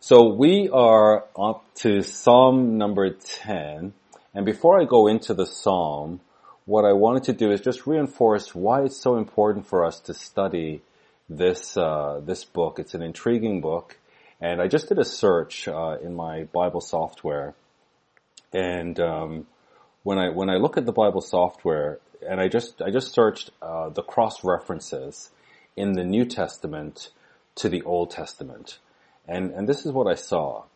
So we are up to Psalm number 10. And before I go into the Psalm, what I wanted to do is just reinforce why it's so important for us to study this book. It's an intriguing book. And I just did a search in my Bible software. And when I look at the Bible software, and I just searched the cross references in the New Testament to the Old Testament. And this is what I saw.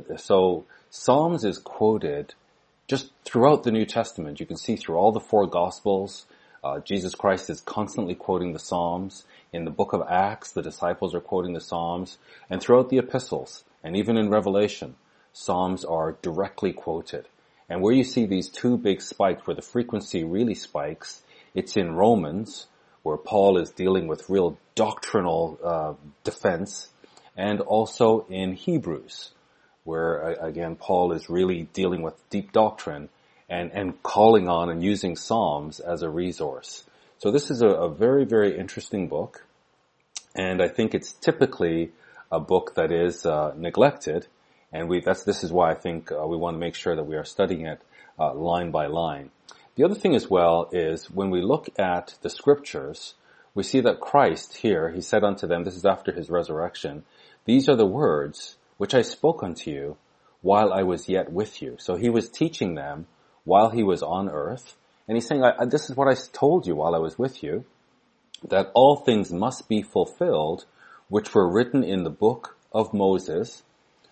So Psalms is quoted just throughout the New Testament. You can see through all the four Gospels, Jesus Christ is constantly quoting the Psalms. In the book of Acts, the disciples are quoting the Psalms. And throughout the epistles, and even in Revelation, Psalms are directly quoted. And where you see these two big spikes, where the frequency really spikes, it's in Romans, where Paul is dealing with real doctrinal defense, and also in Hebrews, where, again, Paul is really dealing with deep doctrine and calling on and using Psalms as a resource. So this is a very, very interesting book, and I think it's typically a book that is neglected, and this is why I think we want to make sure that we are studying it line by line. The other thing as well is when we look at the scriptures, we see that Christ here, he said unto them, this is after his resurrection, these are the words which I spoke unto you while I was yet with you. So he was teaching them while he was on earth. And he's saying, this is what I told you while I was with you, that all things must be fulfilled which were written in the book of Moses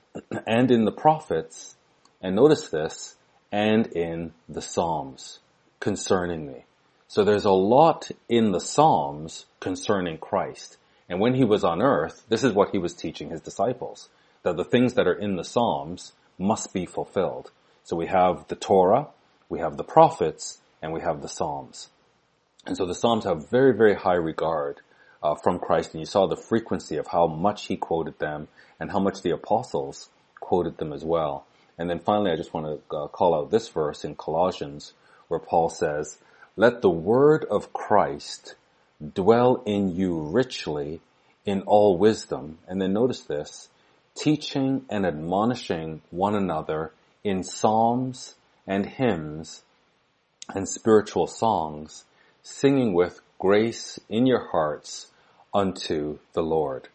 and in the prophets, and notice this, and in the Psalms concerning me. So there's a lot in the Psalms concerning Christ. And when he was on earth, this is what he was teaching his disciples, that the things that are in the Psalms must be fulfilled. So we have the Torah, we have the prophets, and we have the Psalms. And so the Psalms have very, very high regard from Christ, and you saw the frequency of how much he quoted them and how much the apostles quoted them as well. And then finally, I just want to call out this verse in Colossians, where Paul says, let the word of Christ dwell in you richly in all wisdom. And then notice this, teaching and admonishing one another in psalms and hymns and spiritual songs, singing with grace in your hearts unto the Lord.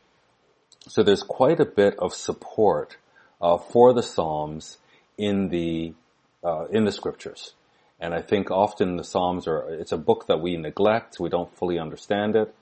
So there's quite a bit of support for the Psalms in the scriptures. And I think often the Psalms it's a book that we neglect, we don't fully understand it.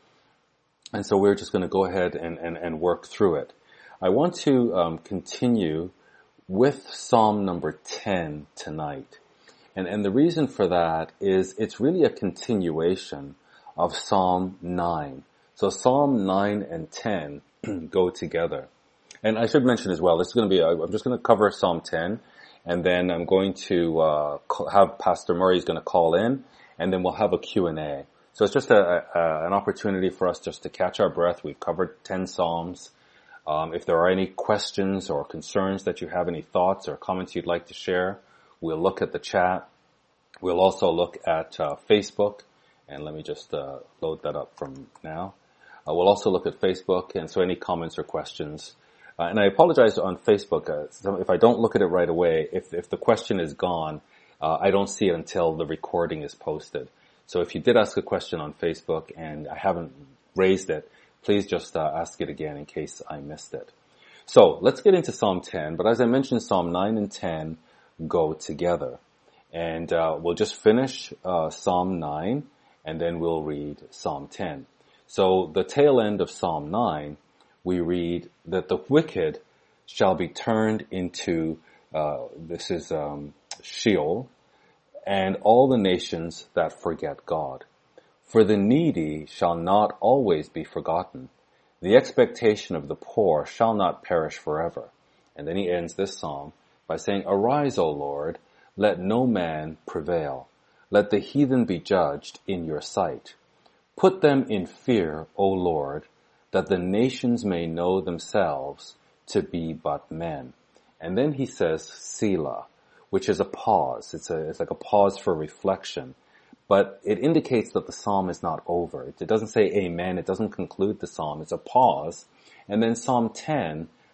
And so we're just going to go ahead and work through it. I want to continue with Psalm number 10 tonight. And the reason for that is it's really a continuation of Psalm 9. So Psalm 9 and 10 go together. And I should mention as well, I'm just going to cover Psalm 10, and then I'm going to have Pastor Murray's going to call in, and then we'll have a Q&A. So it's just an opportunity for us just to catch our breath. We've covered 10 Psalms. If there are any questions or concerns that you have, any thoughts or comments you'd like to share, we'll look at the chat. We'll also look at Facebook, and let me just load that up from now. We'll also look at Facebook, and so any comments or questions. And I apologize on Facebook. If I don't look at it right away, if the question is gone, I don't see it until the recording is posted. So if you did ask a question on Facebook and I haven't raised it, please just ask it again in case I missed it. So let's get into Psalm 10. But as I mentioned, Psalm 9 and 10 go together. And we'll just finish Psalm 9, and then we'll read Psalm 10. So the tail end of Psalm 9, we read that the wicked shall be turned into, Sheol, and all the nations that forget God. For the needy shall not always be forgotten. The expectation of the poor shall not perish forever. And then he ends this psalm by saying, arise, O Lord, let no man prevail. Let the heathen be judged in your sight. Put them in fear, O Lord, that the nations may know themselves to be but men. And then he says, Selah, which is a pause. It's like a pause for reflection. But it indicates that the psalm is not over. It doesn't say amen. It doesn't conclude the psalm. It's a pause. And then Psalm 10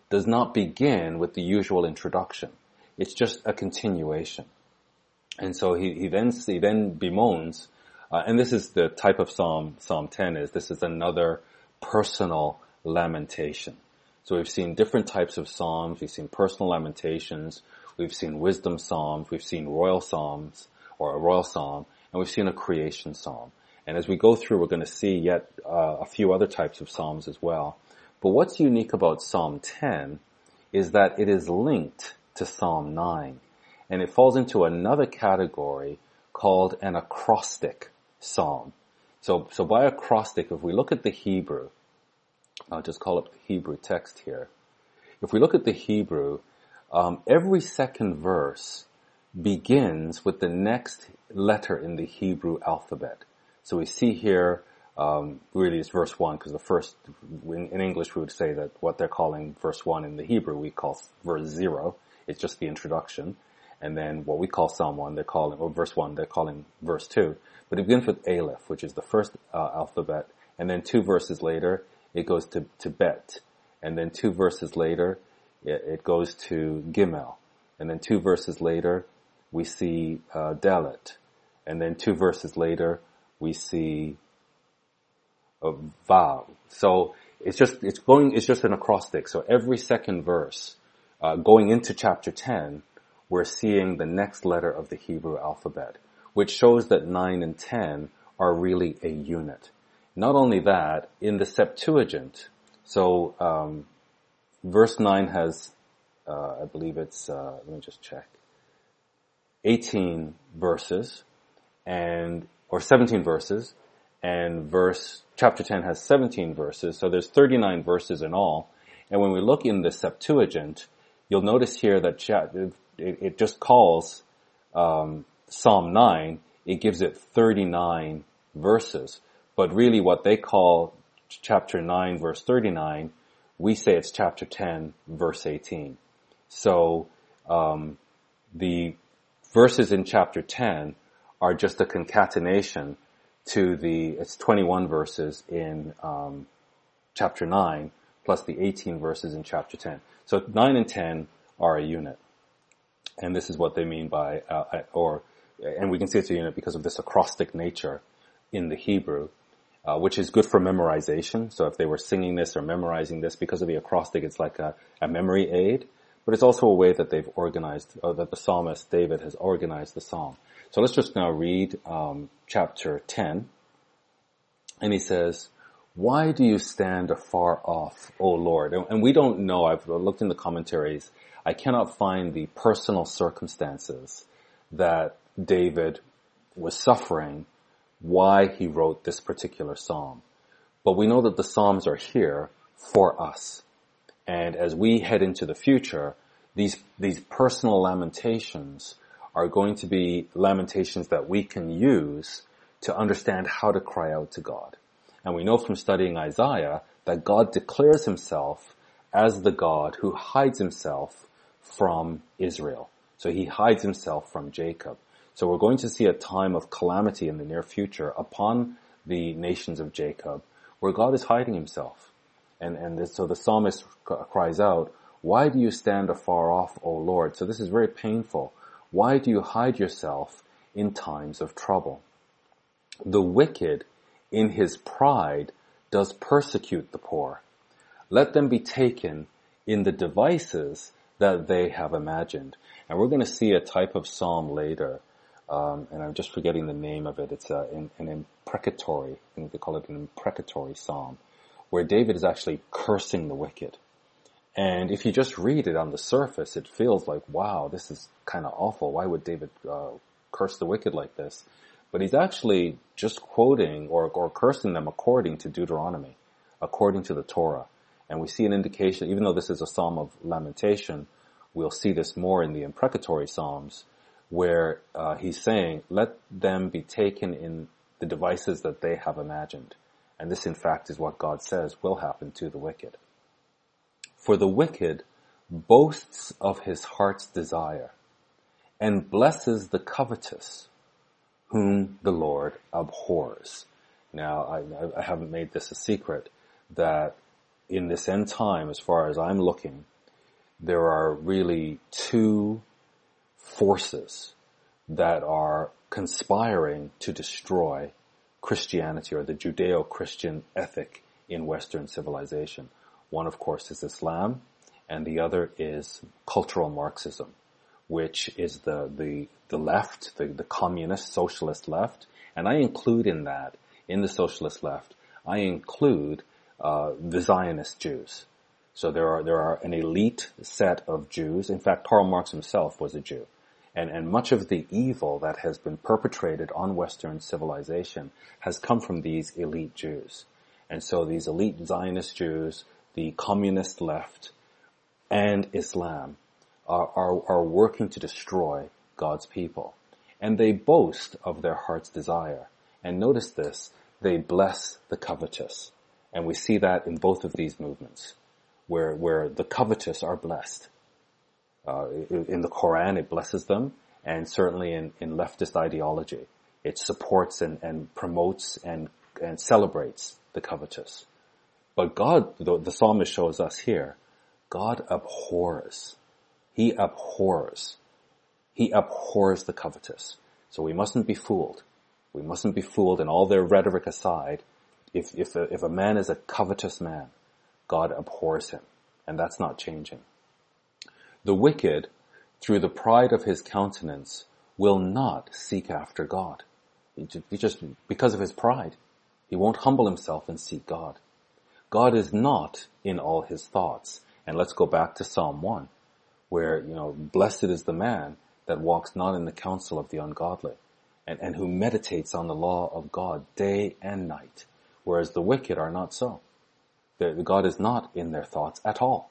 does not begin with the usual introduction. It's just a continuation. And so he then bemoans, and this is the type of Psalm 10 is. This is another personal lamentation. So we've seen different types of psalms. We've seen personal lamentations. We've seen wisdom psalms. We've seen royal psalms, or a royal psalm, and we've seen a creation psalm. And as we go through, we're going to see yet a few other types of psalms as well. But what's unique about Psalm 10 is that it is linked to Psalm 9. And it falls into another category called an acrostic psalm. So by acrostic, if we look at the Hebrew, I'll just call up the Hebrew text here. If we look at the Hebrew, every second verse begins with the next letter in the Hebrew alphabet. So we see here, really it's verse 1, because the first, in English we would say that what they're calling verse 1 in the Hebrew we call verse 0. It's just the introduction. And then what we call Psalm 1, they're calling, or verse 1, they're calling verse 2. But it begins with Aleph, which is the first alphabet. And then 2 verses later, it goes to Bet. And then 2 verses later, it goes to Gimel. And then 2 verses later, we see Dalet. And then 2 verses later, we see Vav. So it's just an acrostic. So every second verse, going into chapter 10, we're seeing the next letter of the Hebrew alphabet, which shows that 9 and 10 are really a unit. Not only that, in the Septuagint, so verse 9 has, I believe it's, let me just check, 18 verses, or 17 verses, and chapter 10 has 17 verses, so there's 39 verses in all. And when we look in the Septuagint, you'll notice here that it just calls Psalm 9, it gives it 39 verses. But really what they call chapter 9 verse 39, we say it's chapter 10 verse 18. So the verses in chapter 10 are just a concatenation to it's 21 verses in chapter 9 plus the 18 verses in chapter 10. So 9 and 10 are a unit. And this is what they mean by, and we can see it's a unit because of this acrostic nature in the Hebrew, which is good for memorization. So if they were singing this or memorizing this, because of the acrostic, it's like a memory aid. But it's also a way that they've organized, that the psalmist David has organized the psalm. So let's just now read chapter 10. And he says, "Why do you stand afar off, O Lord?" And we don't know. I've looked in the commentaries. I cannot find the personal circumstances that David was suffering, why he wrote this particular psalm. But we know that the psalms are here for us. And as we head into the future, these personal lamentations are going to be lamentations that we can use to understand how to cry out to God. And we know from studying Isaiah that God declares himself as the God who hides himself from Israel. So he hides himself from Jacob. So we're going to see a time of calamity in the near future upon the nations of Jacob where God is hiding himself. So the psalmist cries out, "Why do you stand afar off, O Lord?" So this is very painful. Why do you hide yourself in times of trouble? The wicked in his pride does persecute the poor. Let them be taken in the devices that they have imagined. And we're going to see a type of psalm later, and I'm just forgetting the name of it. It's an imprecatory, I think they call it an imprecatory psalm, where David is actually cursing the wicked. And if you just read it on the surface, it feels like, wow, this is kind of awful. Why would David curse the wicked like this? But he's actually just quoting or cursing them according to Deuteronomy, according to the Torah. And we see an indication, even though this is a psalm of lamentation, we'll see this more in the imprecatory psalms, where he's saying, let them be taken in the devices that they have imagined. And this, in fact, is what God says will happen to the wicked. For the wicked boasts of his heart's desire and blesses the covetous, whom the Lord abhors. Now, I haven't made this a secret that in this end time, as far as I'm looking, there are really two forces that are conspiring to destroy Christianity, or the Judeo-Christian ethic in Western civilization. One, of course, is Islam, and the other is cultural Marxism, which is the left, the communist, socialist left. And I include in the socialist left, I include the Zionist Jews. So there are an elite set of Jews. In fact, Karl Marx himself was a Jew. And much of the evil that has been perpetrated on Western civilization has come from these elite Jews. And so these elite Zionist Jews, the communist left, and Islam are working to destroy God's people. And they boast of their heart's desire. And notice this, they bless the covetous. And we see that in both of these movements, where the covetous are blessed. In the Quran, it blesses them, and certainly in leftist ideology, it supports and promotes and celebrates the covetous. But God, the psalmist shows us here, God abhors. He abhors the covetous. So we mustn't be fooled. We mustn't be fooled, and all their rhetoric aside, if a man is a covetous man, God abhors him, and that's not changing. The wicked, through the pride of his countenance, will not seek after God. He just, because of his pride, he won't humble himself and seek God. God is not in all his thoughts. And let's go back to Psalm 1, where, blessed is the man that walks not in the counsel of the ungodly, and who meditates on the law of God day and night, whereas the wicked are not so. God is not in their thoughts at all.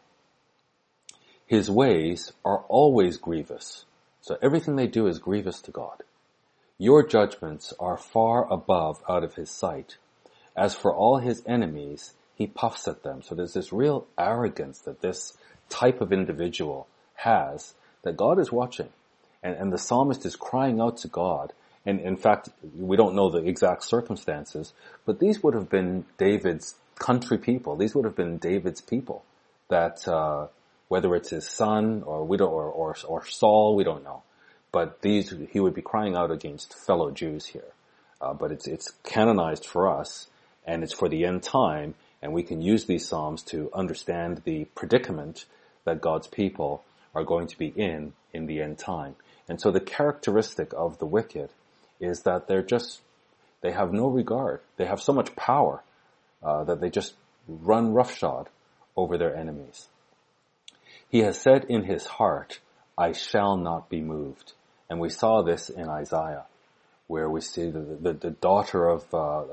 His ways are always grievous. So everything they do is grievous to God. Your judgments are far above out of his sight. As for all his enemies, he puffs at them. So there's this real arrogance that this type of individual has, that God is watching. And the psalmist is crying out to God. And in fact, we don't know the exact circumstances, but these would have been David's country people. These would have been David's people that, whether it's his son or Saul, we don't know. But he would be crying out against fellow Jews here. But it's canonized for us, and it's for the end time, and we can use these psalms to understand the predicament that God's people are going to be in the end time. And so the characteristic of the wicked is that they have no regard. They have so much power that they just run roughshod over their enemies. He has said in his heart, I shall not be moved. And we saw this in Isaiah, where we see the daughter of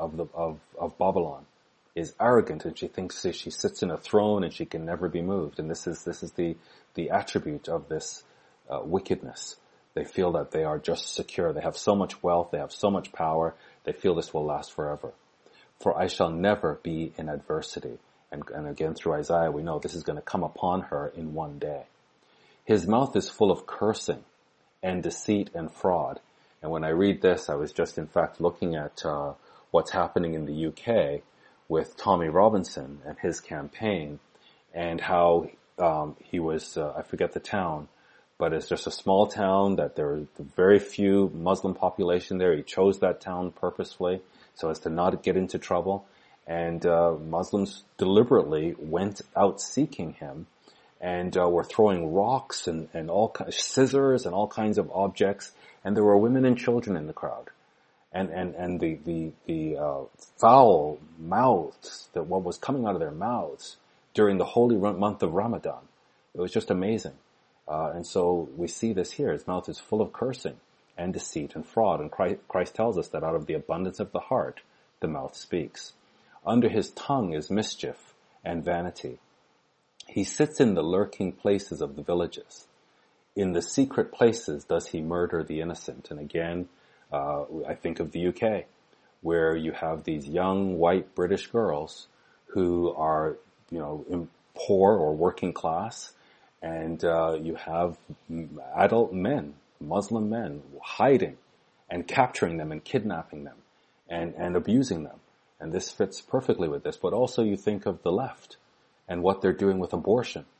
Babylon is arrogant, and she thinks that she sits in a throne and she can never be moved. And this is the attribute of this wickedness. They feel that they are just secure. They have so much wealth. They have so much power. They feel this will last forever. For I shall never be in adversity. And again, through Isaiah, we know this is going to come upon her in one day. His mouth is full of cursing and deceit and fraud. And when I read this, I was just, in fact, looking at what's happening in the UK with Tommy Robinson and his campaign, and how he was, I forget the town, but it's just a small town that there are very few Muslim population there. He chose that town purposefully so as to not get into trouble. And Muslims deliberately went out seeking him, and were throwing rocks and scissors and all kinds of objects. And there were women and children in the crowd. And the foul mouths, that what was coming out of their mouths during the holy month of Ramadan, it was just amazing. And so we see this here. His mouth is full of cursing and deceit and fraud. And Christ tells us that out of the abundance of the heart, the mouth speaks. Under his tongue is mischief and vanity. He sits in the lurking places of the villages. In the secret places does he murder the innocent. And again, I think of the UK, where you have these young white British girls who are, poor or working class, and you have adult men, Muslim men, hiding and capturing them and kidnapping them and abusing them. And this fits perfectly with this. But also you think of the left and what they're doing with abortion.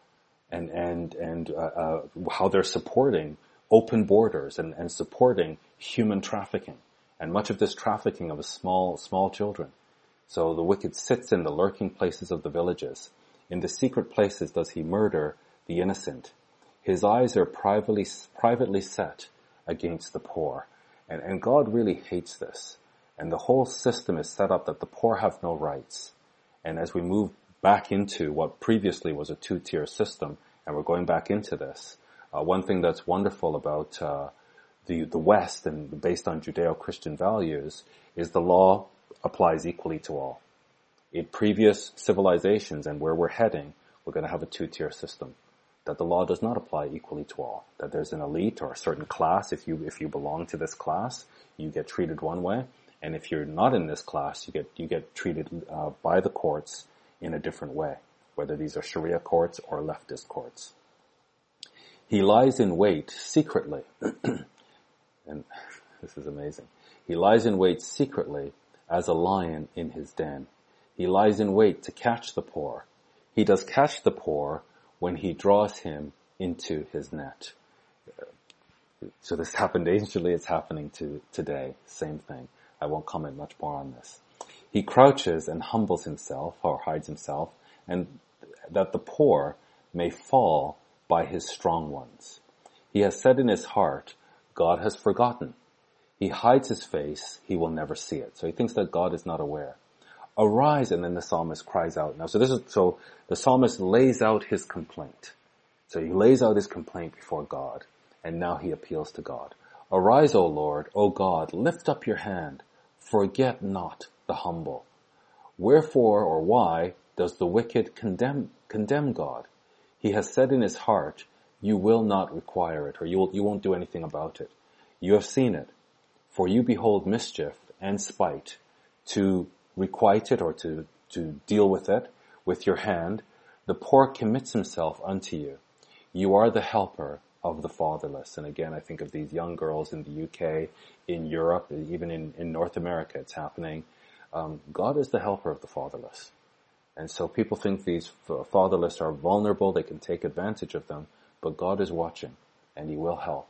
and how they're supporting open borders and supporting human trafficking, and much of this trafficking of small children. So the wicked sits in the lurking places of the villages. In the secret places does he murder the innocent. His eyes are privately set against the poor. And God really hates this. And the whole system is set up that the poor have no rights. And as we move back into what previously was a two-tier system, and we're going back into this, one thing that's wonderful about the West and based on Judeo-Christian values is the law applies equally to all. In previous civilizations and where we're heading, we're going to have a two-tier system. That the law does not apply equally to all. That there's an elite or a certain class. If you belong to this class, you get treated one way. And if you're not in this class, you get treated by the courts in a different way, whether these are Sharia courts or leftist courts. He lies in wait secretly. And this is amazing. He lies in wait secretly as a lion in his den. He lies in wait to catch the poor. He does catch the poor when he draws him into his net. So this happened anciently, it's happening today. Same thing. I won't comment much more on this. He crouches and humbles himself, or hides himself, and that the poor may fall by his strong ones. He has said in his heart, God has forgotten. He hides his face, he will never see it. So he thinks that God is not aware. Arise, and then the psalmist cries out. Now, so the psalmist lays out his complaint. So he lays out his complaint before God, and now he appeals to God. Arise, O Lord, O God, lift up your hand. Forget not the humble. Wherefore or why does the wicked condemn God? He has said in his heart, you will not require it, or you won't do anything about it. You have seen it, for you behold mischief and spite, to requite it or to deal with it with your hand. The poor commits himself unto you. You are the helper of the fatherless. And again, I think of these young girls in the UK, in Europe, even in North America, it's happening. God is the helper of the fatherless. And so people think these fatherless are vulnerable, they can take advantage of them, but God is watching, and he will help.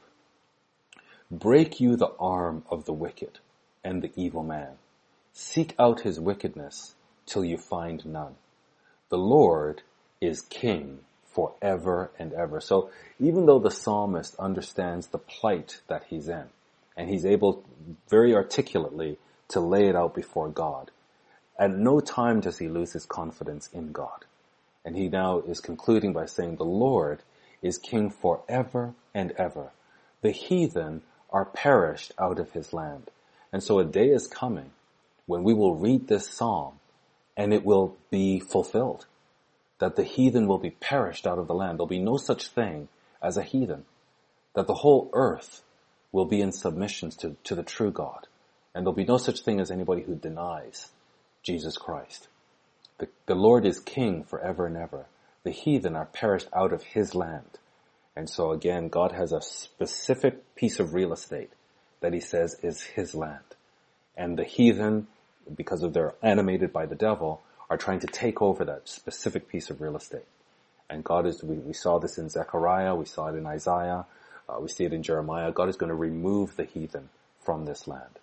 Break you the arm of the wicked and the evil man. Seek out his wickedness till you find none. The Lord is king forever and ever. So even though the psalmist understands the plight that he's in, and he's able very articulately to lay it out before God, at no time does he lose his confidence in God. And he now is concluding by saying, the Lord is king forever and ever. The heathen are perished out of his land. And so a day is coming when we will read this psalm and it will be fulfilled. That the heathen will be perished out of the land. There'll be no such thing as a heathen. That the whole earth will be in submission to the true God. And there'll be no such thing as anybody who denies Jesus Christ. The Lord is king forever and ever. The heathen are perished out of his land. And so again, God has a specific piece of real estate that he says is his land. And the heathen, because of they're animated by the devil, are trying to take over that specific piece of real estate. And God is, we saw this in Zechariah, we saw it in Isaiah, we see it in Jeremiah. God is going to remove the heathen from this land.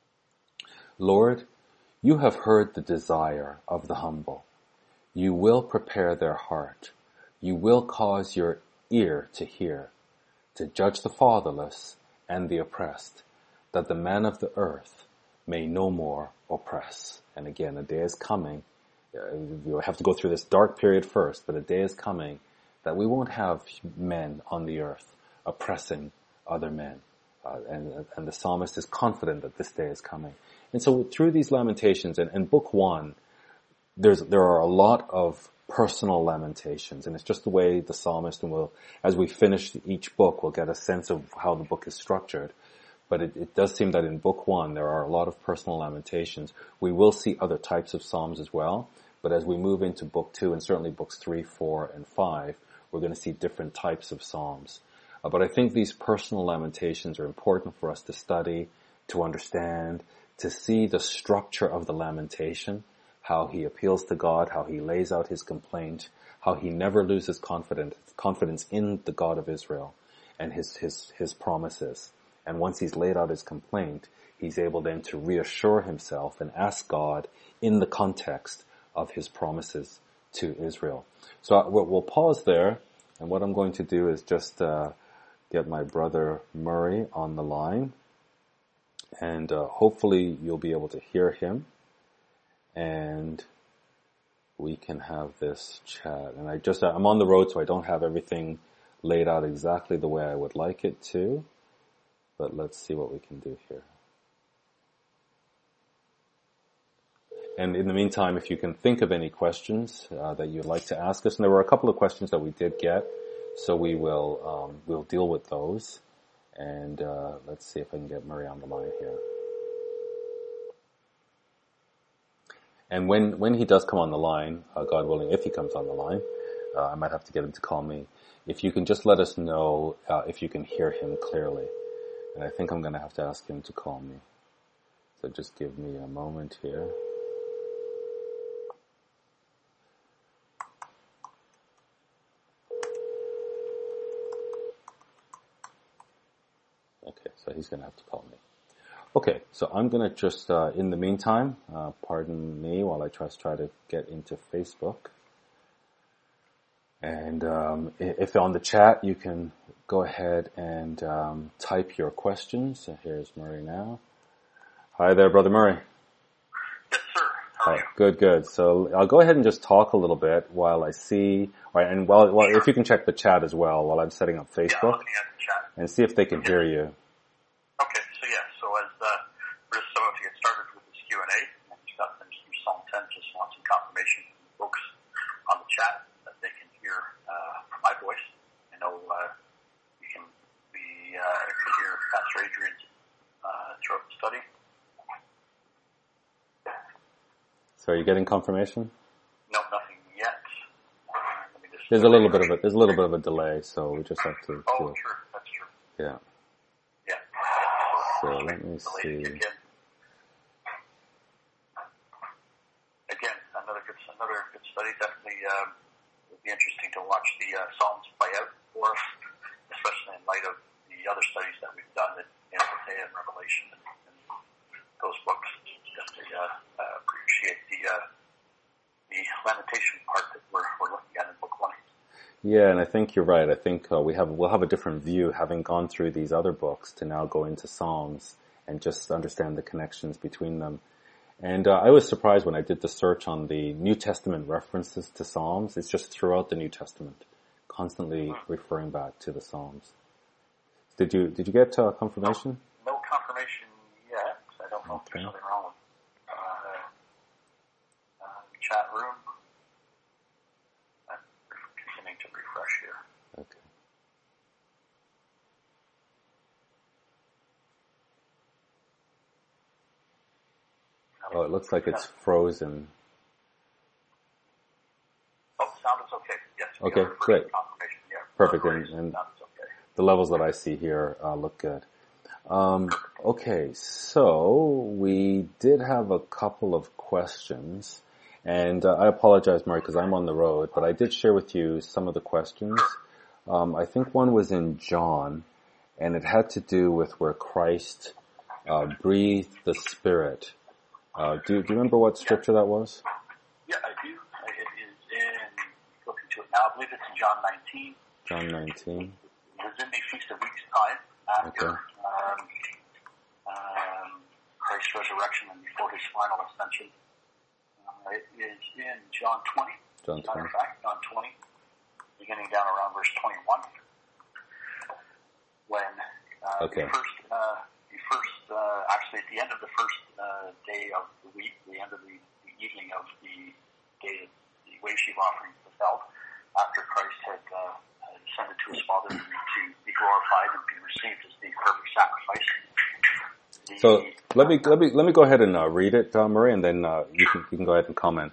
Lord, you have heard the desire of the humble. You will prepare their heart. You will cause your ear to hear, to judge the fatherless and the oppressed, that the man of the earth may no more oppress. And again, a day is coming. We'll have to go through this dark period first, but a day is coming that we won't have men on the earth oppressing other men. And the psalmist is confident that this day is coming. And so through these lamentations, and book 1, there are a lot of personal lamentations, and it's just the way the psalmist, and as we finish each book, we'll get a sense of how the book is structured. But it does seem that in book 1, there are a lot of personal lamentations. We will see other types of psalms as well, but as we move into book 2, and certainly books 3, 4, and 5, we're going to see different types of psalms. But I think these personal lamentations are important for us to study, to understand, to see the structure of the lamentation, how he appeals to God, how he lays out his complaint, how he never loses confidence in the God of Israel and his promises. And once he's laid out his complaint, he's able then to reassure himself and ask God in the context of his promises to Israel. So we'll pause there, and what I'm going to do is just get my brother Murray on the line, and hopefully you'll be able to hear him, and we can have this chat. And I'm on the road, so I don't have everything laid out exactly the way I would like it to, but let's see what we can do here. And in the meantime, if you can think of any questions that you'd like to ask us, and there were a couple of questions that we did get, so we'll deal with those. And let's see if I can get Murray on the line here. And when he does come on the line, God willing, if he comes on the line, I might have to get him to call me. If you can just let us know if you can hear him clearly. And I think I'm going to have to ask him to call me. So just give me a moment here. Okay, so he's going to have to call me. Okay, so I'm going to just, in the meantime, pardon me while I try to get into Facebook. And if on the chat you can go ahead and type your questions. So here's Murray now. Hi there, Brother Murray. Yes, sir. How are you? Good. So I'll go ahead and just talk a little bit while I see, and while if you can check the chat as well while I'm setting up Facebook, yeah, looking at the chat. And see if they can hear you. Okay, so as Chris, so if you get started with this Q&A, and you got finished through Psalm 10, just want some confirmation from folks on the chat that they can hear my voice. I know you can hear Pastor Adrian throughout the study. So are you getting confirmation? No, nothing yet. There's a little bit of a delay, so we just have to. Oh, sure, that's true. Yeah. Yeah. So let me see. Again, another good study. Definitely would be interesting to watch the Psalms play out for us, especially in light of the other studies that we've done in Hosea and Revelation and those books. Definitely appreciate the lamentation part that we're looking at in book 1. Yeah, and I think you're right. I think we'll have a different view having gone through these other books to now go into Psalms and just understand the connections between them. And I was surprised when I did the search on the New Testament references to Psalms. It's just throughout the New Testament, constantly referring back to the Psalms. Did you get confirmation? No confirmation yet. I don't know if there's something wrong with chat room. I'm continuing to refresh here. Okay. Oh, it looks like it's frozen. Oh, sound is okay. Yes. Okay, great. Confirmation. Yeah. Perfect. And sound is okay. The levels that I see here look good. Okay, so we did have a couple of questions. And I apologize, Murray, because I'm on the road, but I did share with you some of the questions. I think one was in John, and it had to do with where Christ breathed the Spirit. Do you remember what scripture that was? Yeah, I do. It is in, looking to it now, I believe it's in John 19. John 19. It was in the Feast of Weeks time after Christ's resurrection and before his final ascension. It is in John 20. John 20. As a matter of fact, John 20, beginning down around verse 21. When actually at the end of the first day of the week, the end of the evening of the day that the wave sheaf offering was held, after Christ had ascended to his Father to be glorified and be received as the perfect sacrifice. So let me go ahead and read it, Murray, and then you can go ahead and comment.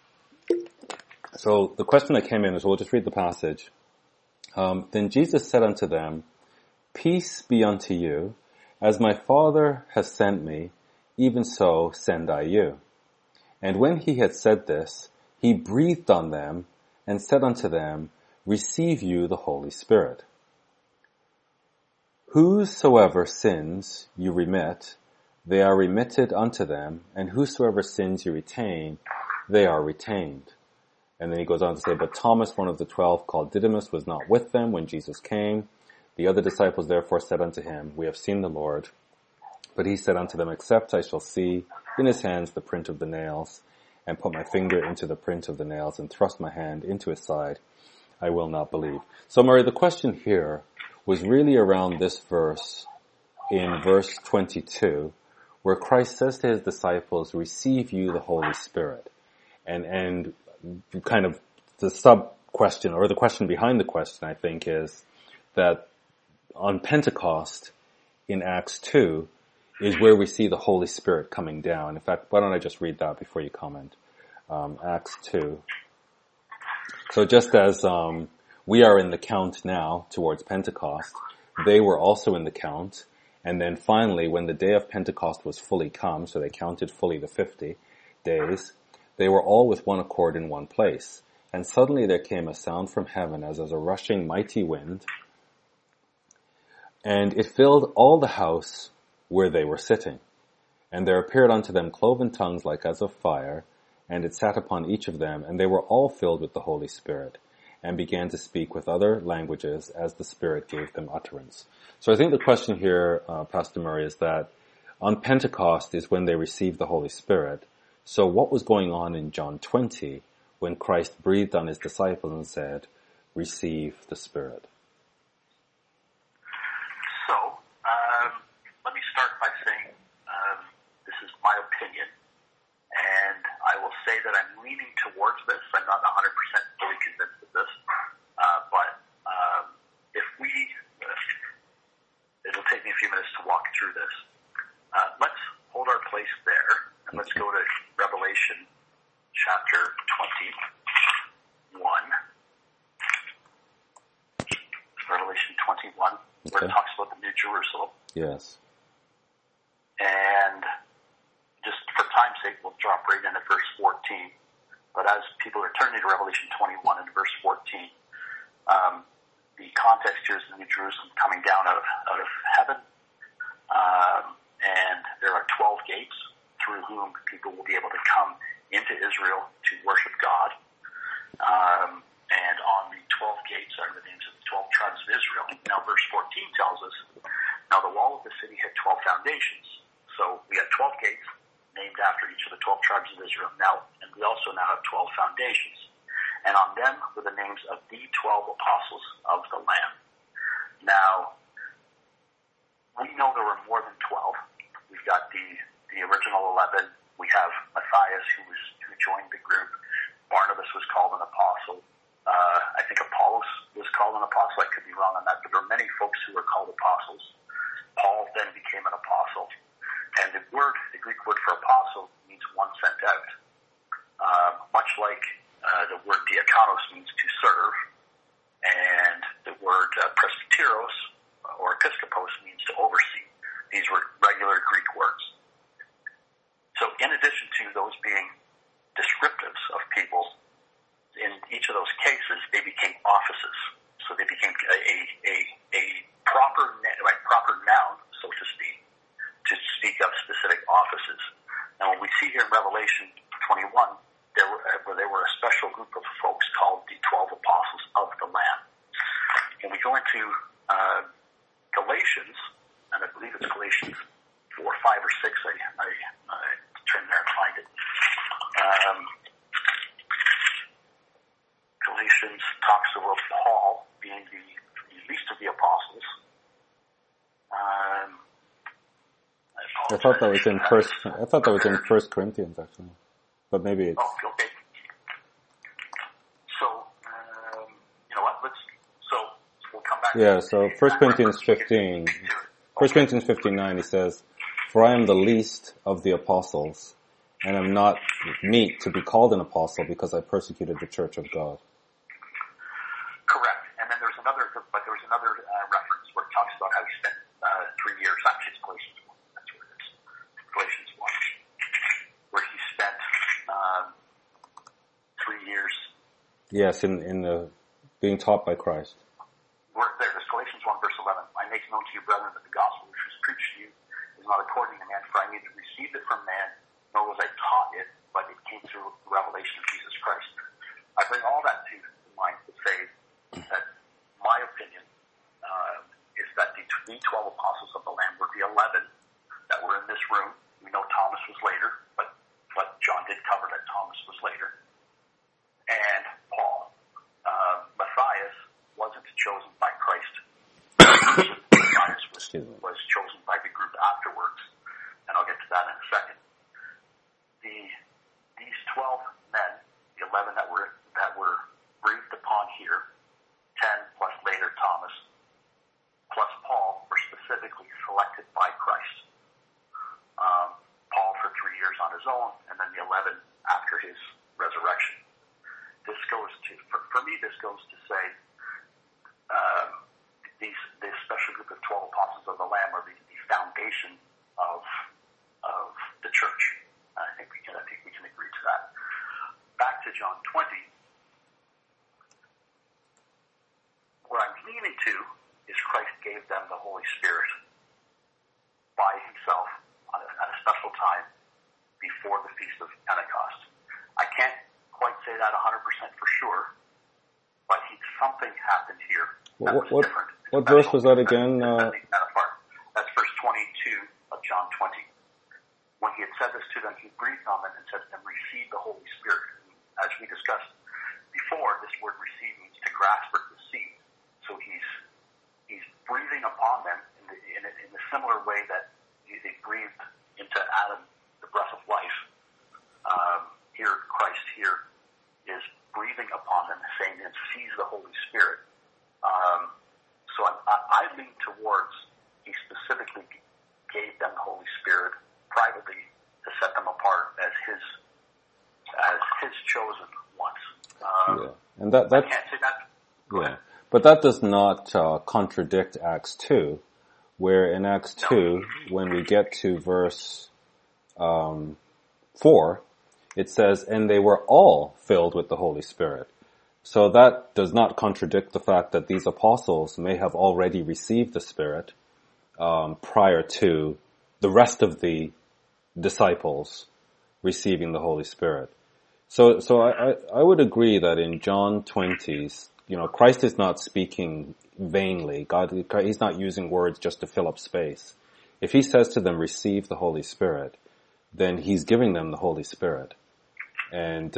So the question that came in is, we'll just read the passage. Then Jesus said unto them, Peace be unto you. As my Father has sent me, even so send I you. And when he had said this, he breathed on them and said unto them, Receive you the Holy Spirit. Whosoever sins you remit, they are remitted unto them, and whosoever sins you retain, they are retained. And then he goes on to say, But Thomas, one of the 12, called Didymus, was not with them when Jesus came. The other disciples therefore said unto him, We have seen the Lord. But he said unto them, Except I shall see in his hands the print of the nails, and put my finger into the print of the nails, and thrust my hand into his side, I will not believe. So Murray, the question here was really around this verse in verse 22, where Christ says to his disciples, Receive you the Holy Spirit. And kind of the sub-question, or the question behind the question, I think, is that on Pentecost in Acts 2 is where we see the Holy Spirit coming down. In fact, why don't I just read that before you comment? Acts 2. So just as we are in the count now towards Pentecost, they were also in the count. And then finally, when the day of Pentecost was fully come, so they counted fully the 50 days, they were all with one accord in one place. And suddenly there came a sound from heaven as of a rushing mighty wind, and it filled all the house where they were sitting. And there appeared unto them cloven tongues like as of fire, and it sat upon each of them, and they were all filled with the Holy Spirit, and began to speak with other languages as the Spirit gave them utterance. So I think the question here, Pastor Murray, is that on Pentecost is when they received the Holy Spirit. So what was going on in John 20 when Christ breathed on his disciples and said, Receive the Spirit? So, let me start by saying this is my opinion, and I will say that I'm leaning towards this. I'm not 100% fully convinced of this, but it'll take me a few minutes to walk through this. Let's hold our place there, and let's go to Revelation chapter 21. Revelation 21, where it talks about the New Jerusalem. Yes. And just for time's sake, we'll drop right into verse 14. But as people are turning to Revelation 21 and verse 14, the context here is the New Jerusalem coming down out of heaven. And there are 12 gates through whom people will be able to come into Israel to worship God. And on the 12 gates are the names of the 12 tribes of Israel. Now verse 14 tells us, now the wall of the city had 12 foundations. So we had 12 gates named after each of the 12 tribes of Israel. Now, and we also now have 12 foundations. And on them were the names of the 12 apostles of the Lamb. Now, we know there were more than 12. We've got the original 11. We have Matthias who joined the group. Barnabas was called an apostle. I think Apollos was called an apostle. I could be wrong on that, but there are many folks who were called apostles. Paul then became an apostle. And the Greek word for apostle means one sent out. Much like the word diakonos means to serve, and the word presbyteros or episkopos means to oversee. These were regular Greek words. So in addition to those being descriptives of people, in each of those cases, they became offices. So they became a proper noun, so to speak of specific offices. And what we see here in Revelation 21, there were a special group of folks called the 12 apostles of the Lamb. When we go into Galatians, and I believe it's Galatians 4, 5, or 6, I turn there and find it. Galatians talks about Paul being the least of the apostles. I thought that was in First Corinthians, actually, but maybe it's. Oh, okay. So, you know what? We'll come back. Yeah. So 1 Corinthians 15. 1 Corinthians 15:9, he says, "For I am the least of the apostles, and am not meet to be called an apostle, because I persecuted the church of God." Correct. And then there was another reference where it talks about how he spent 3 years. Actually, it's Galatians 1. That's where it is. Galatians 1, where he spent 3 years Yes, in the being taught by Christ. We're there. There's Galatians 1 verse 11. I make known to you, brethren, that the gospel which was preached to you is not according to man, for I neither received it from man, nor was I taught it, but it came through the revelation of Jesus Christ. I bring all that to mind to say that my opinion is that the 12 apostles of the Lamb were the 11 that were in this room. We know Thomas was later, but John did cover that Thomas was later. And Paul. Matthias wasn't chosen by Christ. Matthias was chosen by the group afterwards, and I'll get to that in a second. These 12 men, the 11 that were breathed upon here, 10 plus later Thomas, plus Paul, were specifically selected by Christ. Paul for 3 years on his own, and then the 11 after his resurrection. This goes to, for me, this goes to say, this special group of 12 apostles of the Lamb are the foundation of the church. I think we can agree to that. Back to John 20. What I'm leaning to is Christ gave them the Holy Spirit by himself at a special time before the Feast of Pentecost. I can't quite say that 100% for sure, but something happened here that was different. What verse was that again? That's verse 22 of John 20. When he had said this to them, he breathed on them and said to them, receive the Holy Spirit. As we discussed before, this word receive means to grasp or to receive. So he's breathing upon them in a similar way that they breathed into Adam the breath of life. Here, Christ here is breathing upon them, saying, seize the Holy Spirit. So I lean towards he specifically gave them the Holy Spirit privately to set them apart as his chosen ones. And that I can't say that. Yeah, but that does not contradict Acts 2, where in Acts 2, when we get to verse 4, it says, and they were all filled with the Holy Spirit. So that does not contradict the fact that these apostles may have already received the Spirit prior to the rest of the disciples receiving the Holy Spirit. So I would agree that in John 20, Christ is not speaking vainly. He's not using words just to fill up space. If he says to them, receive the Holy Spirit, then he's giving them the Holy Spirit. And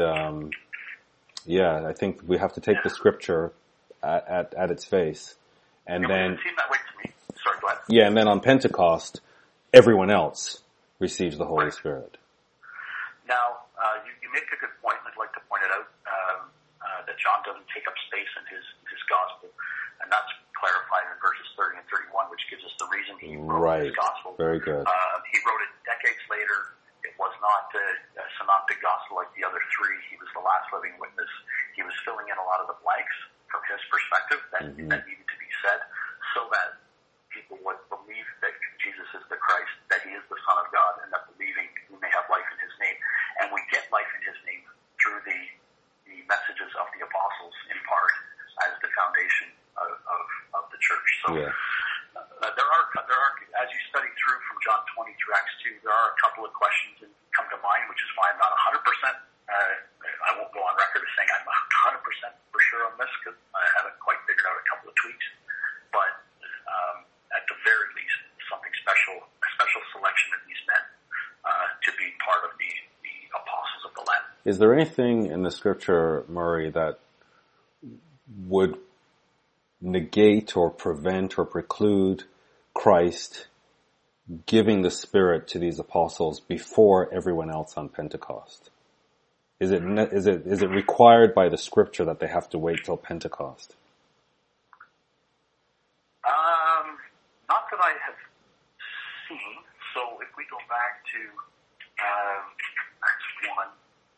I think we have to take the scripture at its face. And then, it seemed that way to me. Sorry, go ahead. Yeah, and then on Pentecost, everyone else receives the Holy Spirit. Now, you make a good point, and I'd like to point it out, that John doesn't take up space in his gospel, and that's clarified in verses 30 and 31, which gives us the reason he wrote his gospel. Very good. He wrote it decades later. It was not a synoptic gospel like the other three. He was the last living witness. He was filling in a lot of the blanks from his perspective that needed to be said, so that people would believe that Jesus is the Christ, that he is the Son of God, and that believing we may have life in his name. And we get life in his name through the messages of the apostles, in part, as the foundation of the church. So there are, as you study through from John 20 through Acts 2, there are a couple of questions that come to mind, which is why I'm not 100%. I won't go on record as saying I'm 100% for sure on this, because I haven't quite figured out a couple of tweaks. But at the very least, something special, a special selection of these men to be part of the apostles of the Lamb. Is there anything in the scripture, Murray, that would negate or prevent or preclude Christ giving the Spirit to these apostles before everyone else on Pentecost? Is it required by the scripture that they have to wait till Pentecost? Not that I have seen. So if we go back to Acts 1,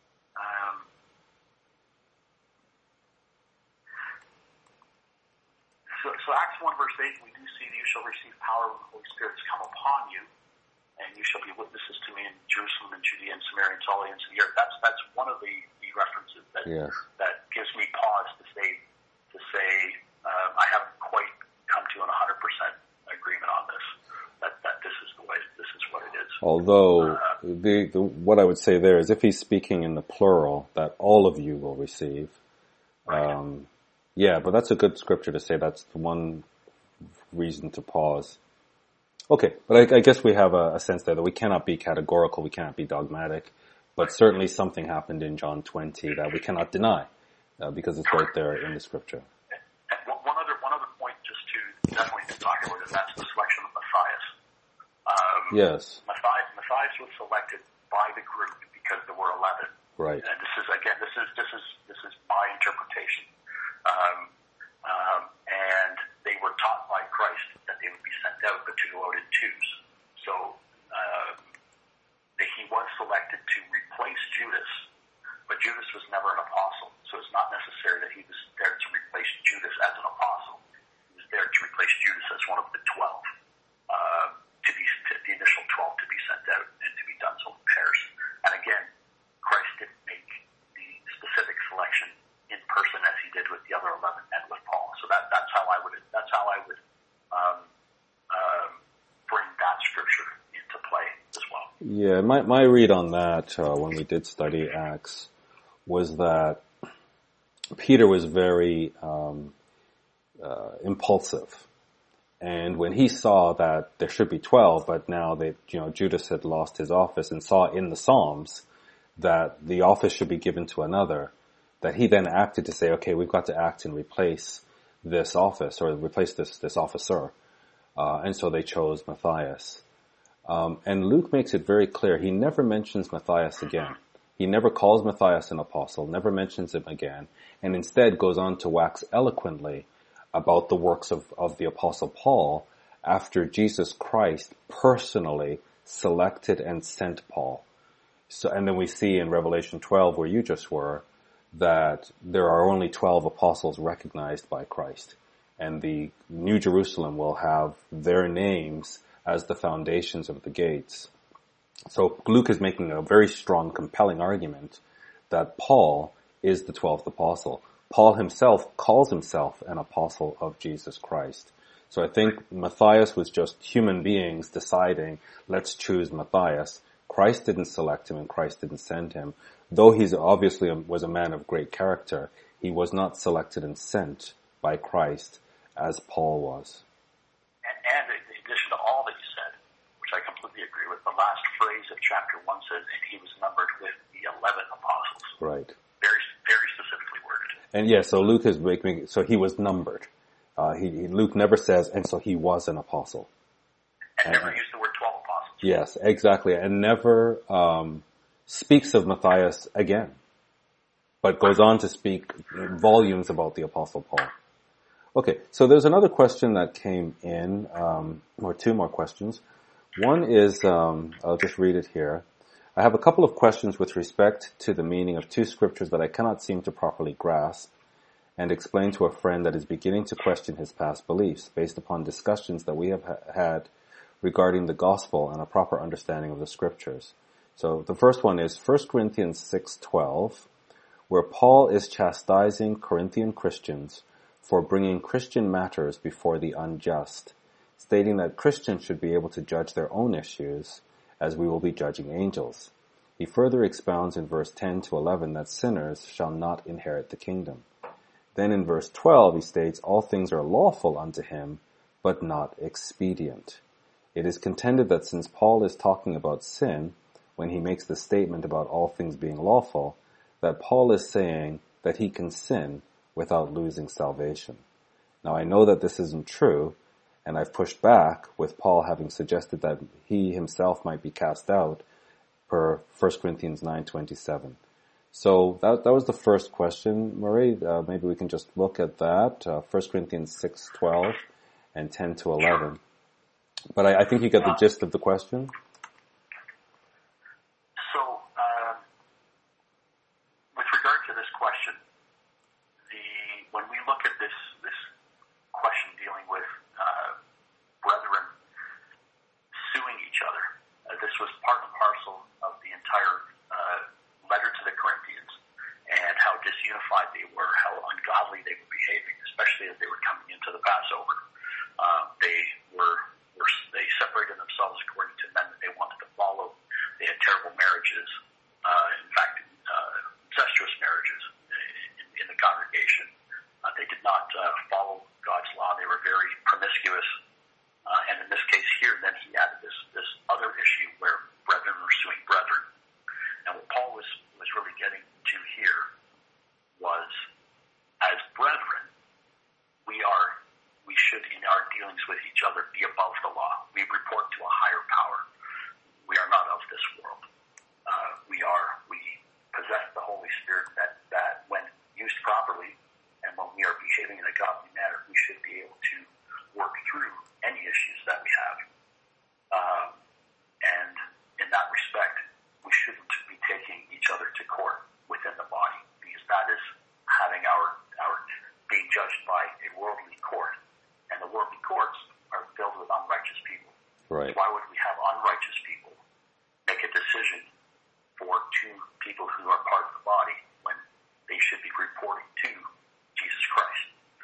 so Acts 1 verse 8, we do see that you shall receive power when the Holy Spirit has come upon you, and you shall be witnesses to me in Jerusalem and Judea and Samaria and to all the ends of the earth. That's one of the references that Yes. that gives me pause to say I haven't quite come to an 100% agreement on this. That this is the way, this is what it is. Although what I would say there is, if he's speaking in the plural, that all of you will receive. Right. Yeah, but that's a good scripture to say. That's the one reason to pause. Okay, but I guess we have a sense there that we cannot be categorical, we cannot be dogmatic, but certainly something happened in John 20 that we cannot deny, because it's right there in the scripture. And one other point just to definitely to talk about, and that's the selection of Matthias. Yes. Matthias was selected by the group because there were 11. Right. And this is my interpretation. And they were taught by Christ that they would be sent out, but to go out in twos. So he was selected to replace Judas, but Judas was never an apostle. So it's not necessary that he was there to replace Judas as an apostle. He was there to replace Judas as one of the 12, the initial 12 to be sent out and to be done so in pairs. And again, Christ didn't make the specific selection in person as he did with the other 11 and with Paul. So that's how I would bring that scripture into play as well. Yeah, my read on that when we did study Acts was that Peter was very impulsive. And when he saw that there should be 12, but now that, Judas had lost his office and saw in the Psalms that the office should be given to another, that he then acted to say, okay, we've got to act and replace this office or replace this officer. And so they chose Matthias. And Luke makes it very clear. He never mentions Matthias again. He never calls Matthias an apostle, never mentions him again, and instead goes on to wax eloquently about the works of the Apostle Paul after Jesus Christ personally selected and sent Paul. So, and then we see in Revelation 12, where you just were, that there are only 12 apostles recognized by Christ. And the New Jerusalem will have their names as the foundations of the gates. So Luke is making a very strong, compelling argument that Paul is the 12th apostle. Paul himself calls himself an apostle of Jesus Christ. So I think Matthias was just human beings deciding, let's choose Matthias. Christ didn't select him and Christ didn't send him. Though he's obviously was a man of great character, he was not selected and sent by Christ as Paul was. And in addition to all that you said, which I completely agree with, the last phrase of chapter 1 says, and he was numbered with the 11 apostles. Right. Very, very specifically worded. And yeah, so Luke is making, so he was numbered. Luke never says, and so he was an apostle. And never used the word 12 apostles. Yes, exactly. And never speaks of Matthias again, but goes on to speak volumes about the Apostle Paul. Okay, so there's another question that came in, or two more questions. One is, I'll just read it here. I have a couple of questions with respect to the meaning of two scriptures that I cannot seem to properly grasp and explain to a friend that is beginning to question his past beliefs based upon discussions that we have had regarding the gospel and a proper understanding of the scriptures. So the first one is 1 Corinthians 6:12, where Paul is chastising Corinthian Christians for bringing Christian matters before the unjust, stating that Christians should be able to judge their own issues as we will be judging angels. He further expounds in verse 10 to 11 that sinners shall not inherit the kingdom. Then in verse 12 he states, all things are lawful unto him, but not expedient. It is contended that since Paul is talking about sin, when he makes the statement about all things being lawful, that Paul is saying that he can sin without losing salvation. Now I know that this isn't true, and I've pushed back with Paul having suggested that he himself might be cast out per 1 Corinthians 9:27. So that was the first question, Murray. Maybe we can just look at that, 1 Corinthians 6:12 and 10 to 11. But I think you get the gist of the question. So, with regard to this question, when we look at this question dealing with brethren suing each other, this was part and parcel of the entire letter to the Corinthians, other be above the law. We report to a higher power. We are not of this world. We possess the Holy Spirit that when used properly and when we are behaving in a godly manner, we should be able to work through any issues that we have. And in that respect, we shouldn't be taking each other to court within the body, because that is having our being judged by a worldly court. And the worldly courts are filled with unrighteous people. Right. Why would we have unrighteous people make a decision for two people who are part of the body when they should be reporting to Jesus Christ?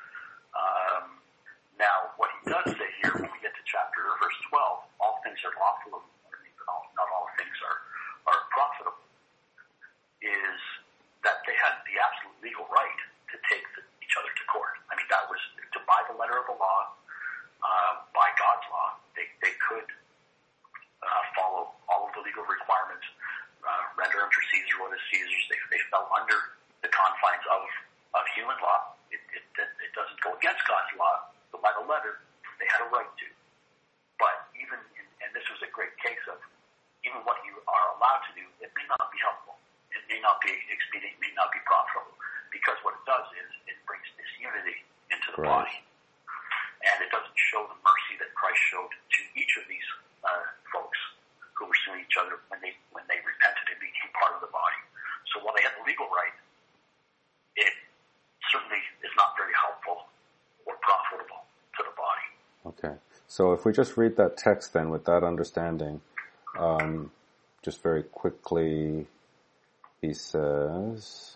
Now, what he does say here, when we get to verse 12, all things are lawful, not all things are profitable, is that they had the absolute legal right to take each other to court. I mean, that was to by the letter of the law, by God's law. They could follow all of the legal requirements, render unto Caesar what is Caesar's. They fell under the confines of human law. It doesn't go against God's law, but by the letter, they had a right to. But even, and this was a great case of, even what you are allowed to do, it may not be helpful. It may not be expedient, it may not be profitable, because what it does is it brings disunity into the body. And it doesn't show the mercy that Christ showed to each of these folks who were suing each other when they repented and became part of the body. So while they had the legal right, it certainly is not very helpful or profitable to the body. Okay. So if we just read that text then with that understanding, just very quickly, he says,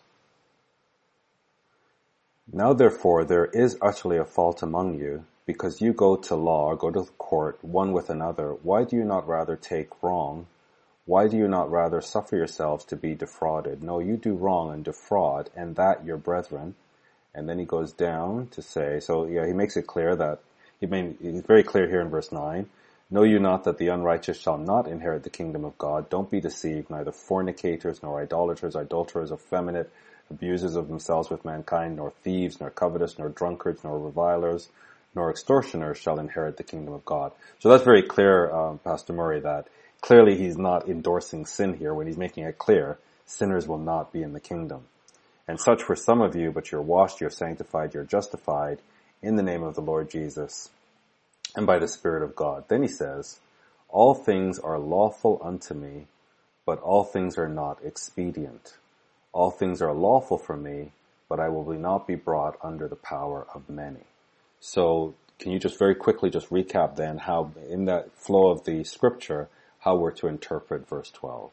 "Now therefore there is utterly a fault among you, because you go to law, go to the court, one with another. Why do you not rather take wrong? Why do you not rather suffer yourselves to be defrauded? No, you do wrong and defraud, and that your brethren." And then he goes down to say, so yeah, he makes it clear that, he's very clear here in verse 9, "Know you not that the unrighteous shall not inherit the kingdom of God? Don't be deceived, neither fornicators, nor idolaters, adulterers, effeminate, abusers of themselves with mankind, nor thieves, nor covetous, nor drunkards, nor revilers, nor extortioners shall inherit the kingdom of God." So that's very clear, Pastor Murray, that clearly he's not endorsing sin here when he's making it clear sinners will not be in the kingdom. "And such were some of you, but you're washed, you're sanctified, you're justified in the name of the Lord Jesus and by the Spirit of God." Then he says, "All things are lawful unto me, but all things are not expedient. All things are lawful for me, but I will not be brought under the power of many." So can you just very quickly just recap then how, in that flow of the scripture, how we're to interpret verse 12?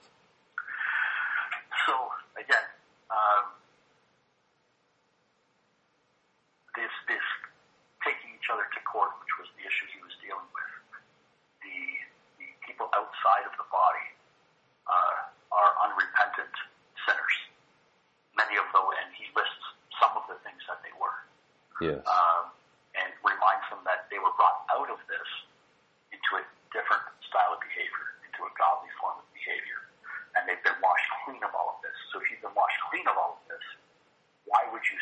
So, again, this taking each other to court, which was the issue he was dealing with, the people outside of the body are unrepentant sinners. Many of them, and he lists some of the things that they were. Yes. And reminds them that they were brought out of this into a different style of behavior, into a godly form of behavior. And they've been washed clean of all of this. So if you've been washed clean of all of this, why would you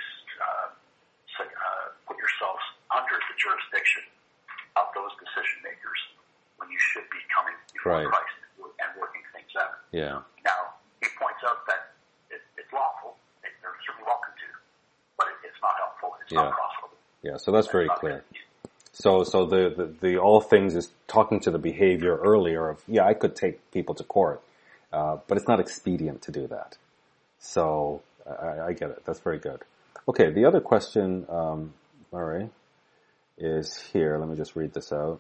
put yourselves under the jurisdiction of those decision makers when you should be coming before Christ and working things out? Yeah. Now, he points out that it's lawful. They're certainly welcome to, but it's not helpful. It's not profitable. Yeah, so that's very clear. So the all things is talking to the behavior earlier of, yeah, I could take people to court, but it's not expedient to do that. So I get it. That's very good. Okay, the other question, Murray, is here. Let me just read this out.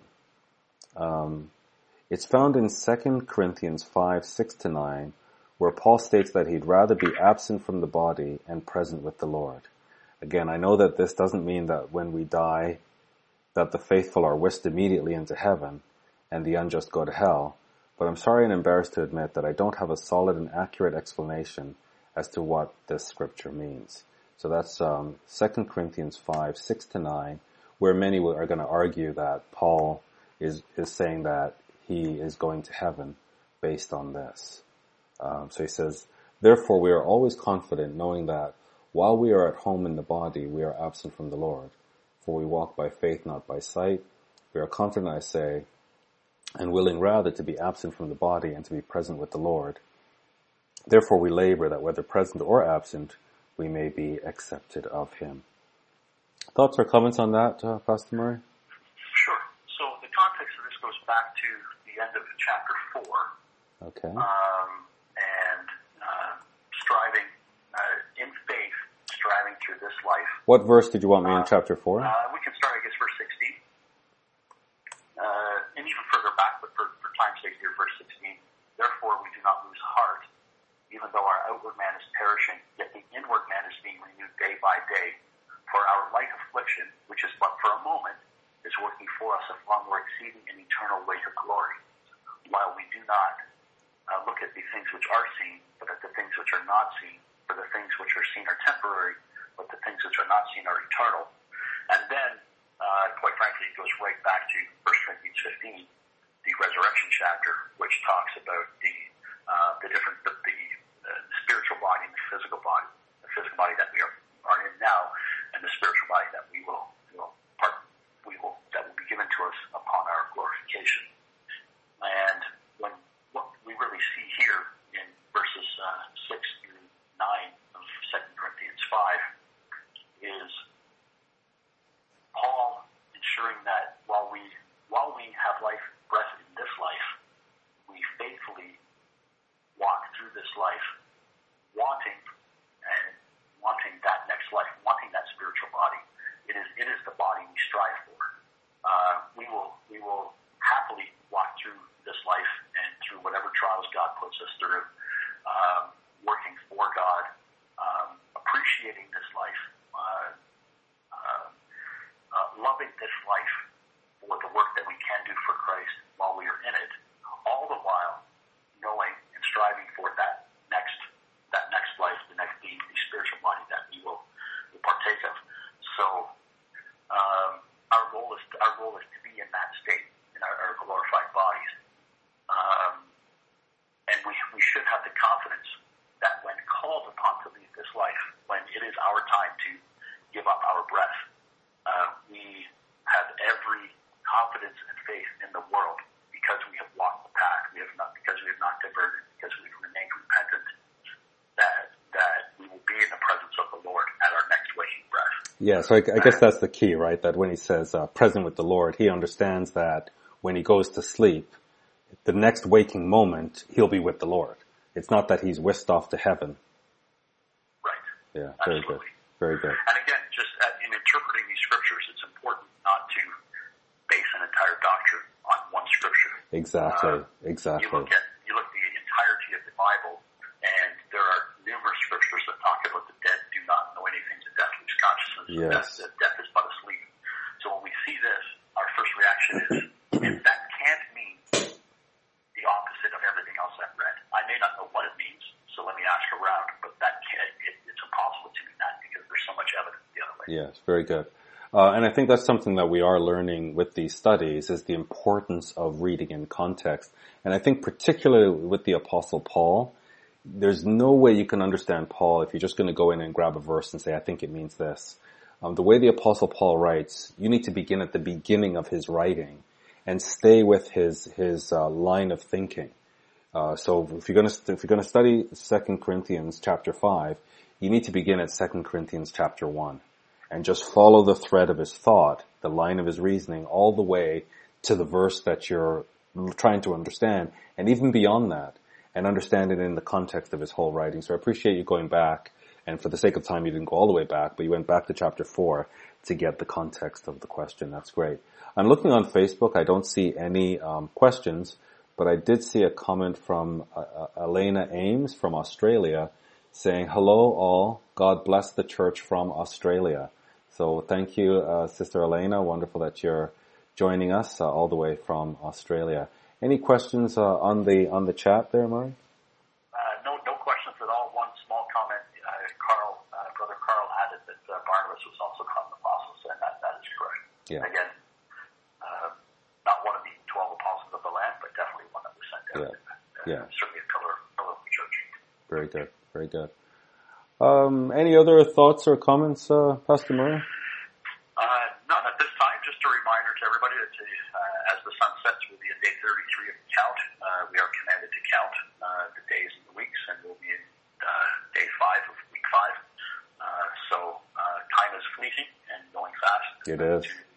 It's found in 2 Corinthians 5, 6-9, where Paul states that he'd rather be absent from the body and present with the Lord. Again, I know that this doesn't mean that when we die, that the faithful are whisked immediately into heaven and the unjust go to hell, but I'm sorry and embarrassed to admit that I don't have a solid and accurate explanation as to what this scripture means. So that's 2 Corinthians 5, 6-9, where many are going to argue that Paul is saying that he is going to heaven based on this. So he says, "Therefore we are always confident, knowing that while we are at home in the body, we are absent from the Lord. For we walk by faith, not by sight. We are confident, I say, and willing rather to be absent from the body and to be present with the Lord. Therefore we labor that whether present or absent, we may be accepted of him. Thoughts or comments on that, Pastor Murray? Sure. So the context of this goes back to the end of chapter 4. Okay. And striving, in faith, striving through this life. What verse did you want me in chapter 4? We can start, I guess, verse 16. And even further back, but for time's sake here, verse 16. Therefore we do not lose heart, even though our outward man is perishing, yet the inward man is being renewed day by day. For our light affliction, which is but for a moment, is working for us a far more exceeding and eternal weight of glory. While we do not look at the things which are seen, but at the things which are not seen. For the things which are seen are temporary, but the things which are not seen are eternal. And then, quite frankly, it goes right back to 1 Corinthians 15, the resurrection chapter, which talks about the spiritual body and the physical body that we are in now, and the spiritual body that that will be given to us upon our glorification. And what we really see here in verses 6 through 9 of 2 Corinthians 5 is Paul ensuring that while we have life, breath in this life, we faithfully walk through this life, wanting that next life, wanting that spiritual body. It is the body we strive for. We will happily walk through this life and through whatever trials God puts us through, working for God, appreciating this life, loving this life for the work that we can do for Christ while we are in it, all the while knowing and striving for that next life, the spiritual body that we will partake of. So our goal is to be in that state, in our glorified bodies, and we should have the confidence that when called upon to leave this life, when it is our time to give up our breath, we have every confidence and faith in the world because we have walked the path, because we have not diverted, because we've remained repentant, that we will be in the presence of the Lord at our next waking breath. Yeah, so I guess that's the key, right? That when he says present with the Lord, he understands that when he goes to sleep, the next waking moment, he'll be with the Lord. It's not that he's whisked off to heaven. Right. Yeah, very Absolutely. good. Very good. And again, just in interpreting these scriptures, it's important not to base an entire doctrine on one scripture. Exactly. You look at the entirety of the Bible, and there are numerous scriptures that talk about the dead do not know anything, the death lose consciousness, yes. that death is but asleep. So when we see this, our first reaction is, that can't mean the opposite of everything else I've read. I may not know what it means, so let me ask around, but it's impossible to mean that because there's so much evidence the other way. Yes, very good. And I think that's something that we are learning with these studies is the importance of reading in context. And I think particularly with the Apostle Paul, there's no way you can understand Paul if you're just going to go in and grab a verse and say, I think it means this. The way the Apostle Paul writes, you need to begin at the beginning of his writing and stay with his line of thinking. So if you're going to study 2 Corinthians chapter 5, you need to begin at 2 Corinthians chapter 1 and just follow the thread of his thought, the line of his reasoning, all the way to the verse that you're trying to understand, and even beyond that, and understand it in the context of his whole writing. So I appreciate you going back, and for the sake of time, you didn't go all the way back, but you went back to chapter 4 to get the context of the question. That's great. I'm looking on Facebook. I don't see any questions, but I did see a comment from Elena Ames from Australia saying, hello all, God bless the church from Australia. So thank you, Sister Elena. Wonderful that you're joining us all the way from Australia. Any questions on the chat there, Murray? No questions at all. One small comment. Brother Carl added that Barnabas was also called an apostle, and that is correct. Yeah. Again, not one of the 12 apostles of the Lamb, but definitely one that was sent out. Yeah. Certainly a pillar of the church. Very good. Very good. Any other thoughts or comments, Pastor Murray? None at this time. Just a reminder to everybody that It is.